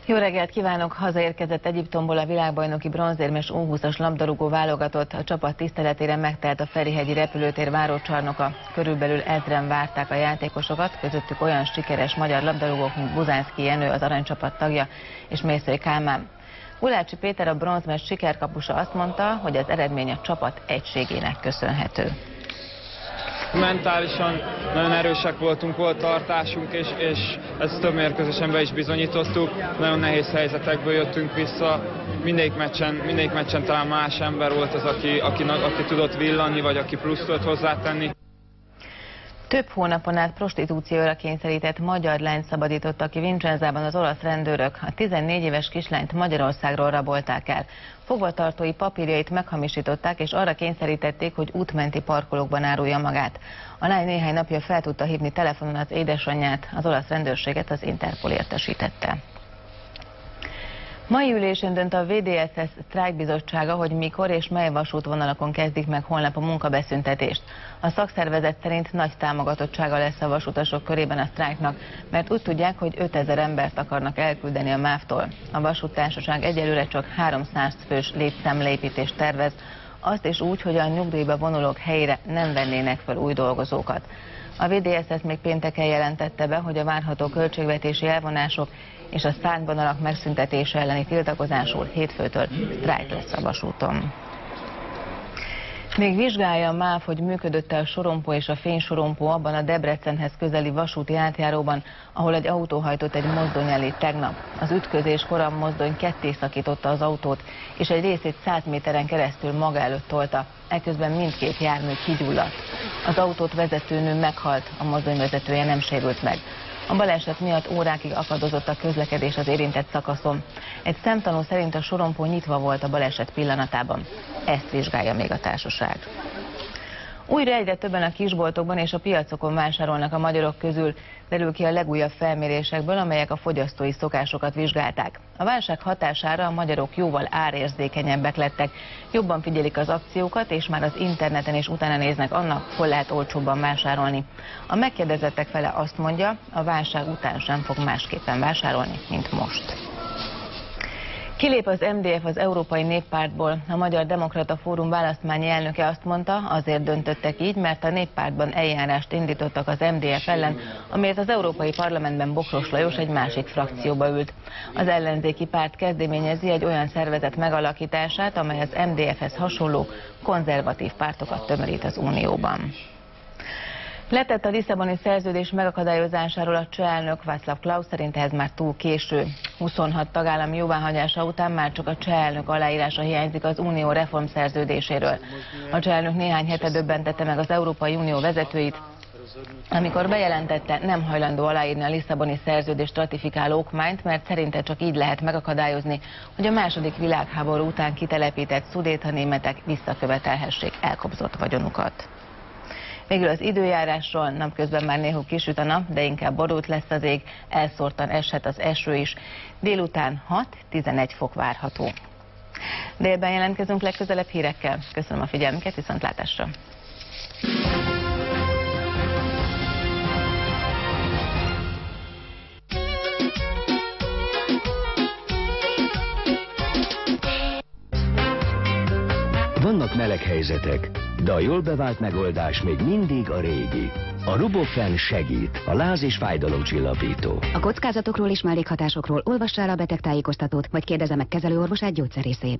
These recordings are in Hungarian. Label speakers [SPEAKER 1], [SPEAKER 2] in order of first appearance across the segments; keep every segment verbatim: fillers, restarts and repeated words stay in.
[SPEAKER 1] Jó reggelt kívánok! Hazaérkezett Egyiptomból a világbajnoki bronzérmes U húszas labdarúgó válogatott. A csapat tiszteletére megtelt a Ferihegyi repülőtér várócsarnoka. Körülbelül ezren várták a játékosokat, közöttük olyan sikeres magyar labdarúgók, mint Buzánszky Jenő, az aranycsapat tagja, és Mészöly Kálmán. Gulácsi Péter, a bronzmezd sikerkapusa azt mondta, hogy az eredmény a csapat egységének köszönhető.
[SPEAKER 2] Mentálisan nagyon erősek voltunk, volt tartásunk, és, és ezt több mérkőzésen be is bizonyítottuk. Nagyon nehéz helyzetekből jöttünk vissza. Mindegyik meccsen, mindegyik meccsen talán más ember volt az, aki, aki, aki tudott villanni, vagy aki plusz tudott hozzátenni.
[SPEAKER 1] Több hónapon át prostitúcióra kényszerített magyar lányt szabadítottak ki Vincenzában az olasz rendőrök. A tizennégy éves kislányt Magyarországról rabolták el. Fogvatartói papírjait meghamisították, és arra kényszerítették, hogy útmenti parkolókban árulja magát. A lány néhány napja fel tudta hívni telefonon az édesanyját, az olasz rendőrséget az Interpol értesítette. Mai ülésén dönt a vé dé es es sztrájkbizottsága, hogy mikor és mely vasútvonalakon kezdik meg holnap a munkabeszüntetést. A szakszervezet szerint nagy támogatottsága lesz a vasutasok körében a sztrájknak, mert úgy tudják, hogy ötezer embert akarnak elküldeni a MÁV-tól. A vasúttársaság egyelőre csak háromszáz fős létszámleépítést tervez, azt is úgy, hogy a nyugdíjba vonulók helyére nem vennének fel új dolgozókat. A vé dé es es még pénteken jelentette be, hogy a várható költségvetési elvonások és a szárnyvonalak megszüntetése elleni tiltakozásul hétfőtől sztrájk lesz a vasúton. Még vizsgálja a MÁV, hogy működött-e a sorompó és a fénysorompó abban a Debrecenhez közeli vasúti átjáróban, ahol egy autó hajtott egy mozdony elé tegnap. Az ütközéskor a mozdony ketté szakította az autót, és egy részét száz méteren keresztül maga előtt tolta. Eközben mindkét jármű kigyulladt. Az autót vezető nő meghalt, a mozdony vezetője nem sérült meg. A baleset miatt órákig akadozott a közlekedés az érintett szakaszon. Egy szemtanú szerint a sorompó nyitva volt a baleset pillanatában. Ezt vizsgálja még a társaság. Újra egyre többen a kisboltokban és a piacokon vásárolnak a magyarok közül, derül ki a legújabb felmérésekből, amelyek a fogyasztói szokásokat vizsgálták. A válság hatására a magyarok jóval árérzékenyebbek lettek, jobban figyelik az akciókat, és már az interneten is utána néznek annak, hol lehet olcsóbban vásárolni. A megkérdezettek fele azt mondja, a válság után sem fog másképpen vásárolni, mint most. Kilép az em dé ef az Európai Néppártból. A Magyar Demokrata Fórum választmányi elnöke azt mondta, azért döntöttek így, mert a Néppártban eljárást indítottak az em dé ef ellen, amiért az Európai Parlamentben Bokros Lajos egy másik frakcióba ült. Az ellenzéki párt kezdeményezi egy olyan szervezet megalakítását, amely az em dé efhez hasonló konzervatív pártokat tömörít az Unióban. Letett a Lisszaboni szerződés megakadályozásáról a cseh elnök. Václav Klaus szerint ez már túl késő. huszonhat tagállam jóváhagyása után már csak a cseh elnök aláírása hiányzik az Unió reformszerződéséről. A cseh elnök néhány hete döbbentette meg az Európai Unió vezetőit, amikor bejelentette, nem hajlandó aláírni a Lisszaboni szerződést ratifikáló okmányt, mert szerinte csak így lehet megakadályozni, hogy a második világháború után kitelepített szudéta németek visszakövetelhessék elkobzott vagyonukat. Végül az időjárásról, napközben már néhol kisüt a nap, de inkább borult lesz az ég, elszórtan eshet az eső is. Délután hat-tizenegy fok várható. Délben jelentkezünk legközelebb hírekkel. Köszönöm a figyelmüket, viszontlátásra!
[SPEAKER 3] Vannak meleg helyzetek, de a jól bevált megoldás még mindig a régi. A Rubofen segít, a láz- és fájdalomcsillapító.
[SPEAKER 4] A kockázatokról és mellékhatásokról olvassa el a betegtájékoztatót, vagy kérdezze meg kezelőorvosát, gyógyszerészét.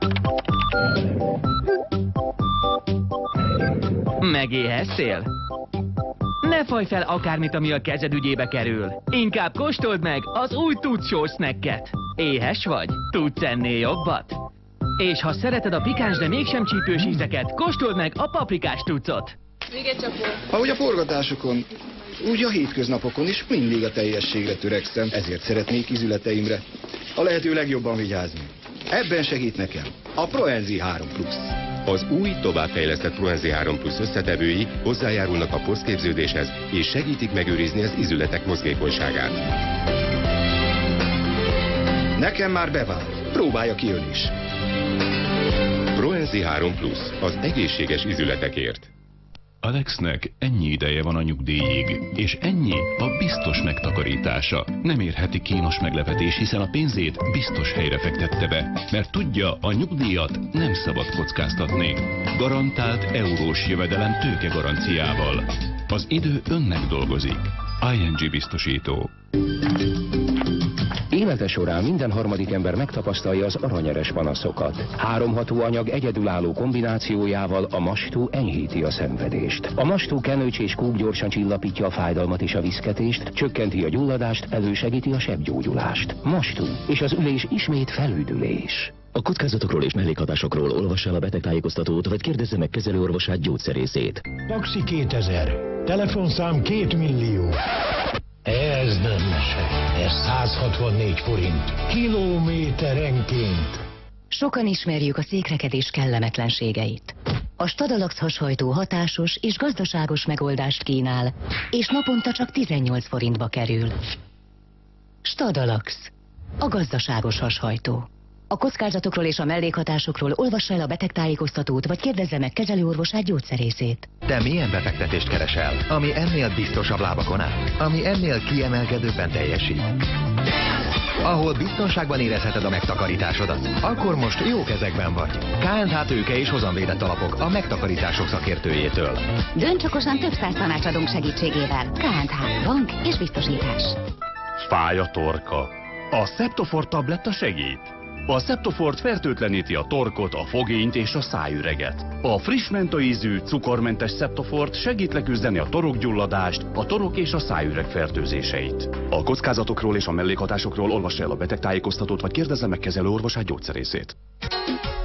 [SPEAKER 5] Megéheztél? Ne fajj fel akármit, ami a kezed ügyébe kerül. Inkább kóstold meg az új Tudzsó snacket. Éhes vagy? Tudsz ennél jobbat? És ha szereted a pikáns, de mégsem csípős ízeket, kóstold meg a paprikás tucot.
[SPEAKER 6] Még egy csapó.
[SPEAKER 7] Ahogy a forgatásokon, úgy a hétköznapokon is mindig a teljességre törekszem, ezért szeretnék ízületeimre a lehető legjobban vigyázni. Ebben segít nekem a Proenzi három plusz.
[SPEAKER 8] Az új, továbbfejlesztett Proenzi három plusz összetevői hozzájárulnak a porszképződéshez és segítik megőrizni az ízületek mozgékonyságát.
[SPEAKER 7] Nekem már bevált. Próbálja ki ön is.
[SPEAKER 8] Proenzi három plusz, az egészséges ízületekért.
[SPEAKER 6] Alexnek ennyi ideje van a nyugdíjig, és ennyi a biztos megtakarítása. Nem érheti kínos meglepetés, hiszen a pénzét biztos helyre fektette be, mert tudja, a nyugdíjat nem szabad kockáztatni. Garantált eurós jövedelem tőke garanciával. Az idő önnek dolgozik. i en gé biztosító.
[SPEAKER 3] Élete során minden harmadik ember megtapasztalja az aranyeres panaszokat. Három hatóanyag egyedülálló kombinációjával a Mastú enyhíti a szenvedést. A Mastú kenőcs és kúk gyorsan csillapítja a fájdalmat és a viszketést, csökkenti a gyulladást, elősegíti a sebgyógyulást. Mastú, és az ülés ismét felüdülés.
[SPEAKER 9] A kockázatokról és mellékhatásokról olvass el a betegtájékoztatót, vagy kérdezze meg kezelőorvosát, gyógyszerészét.
[SPEAKER 10] Taxi kétezer. Telefonszám két millió. Ez nem mese. Ez száz hatvannégy forint. Kilométerenként.
[SPEAKER 4] Sokan ismerjük a székrekedés kellemetlenségeit. A Stadalax hashajtó hatásos és gazdaságos megoldást kínál, és naponta csak tizennyolc forintba kerül. Stadalax. A gazdaságos hashajtó. A kockázatokról és a mellékhatásokról olvassa el a betegtájékoztatót, vagy kérdezze meg kezelőorvosát, gyógyszerészét.
[SPEAKER 11] Te milyen befektetést keresel, ami ennél biztosabb lábakon áll, ami ennél kiemelkedőbben teljesít? Ahol biztonságban érezheted a megtakarításodat, akkor most jó kezekben vagy. ká en há Tőke és hozamvédett alapok a megtakarítások szakértőjétől.
[SPEAKER 4] Dönts okosan, több száz tanácsadónk segítségével. ká en há Bank és biztosítás.
[SPEAKER 12] Fáj a torka. A Septofort tabletta segít. A Septofort fertőtleníti a torkot, a fogényt és a szájüreget. A friss mentaízű, cukormentes Septofort segít leküzdeni a torokgyulladást, a torok és a szájüreg fertőzéseit. A kockázatokról és a mellékhatásokról olvassa el a betegtájékoztatót, vagy kérdezze meg kezelőorvosát, gyógyszerészét.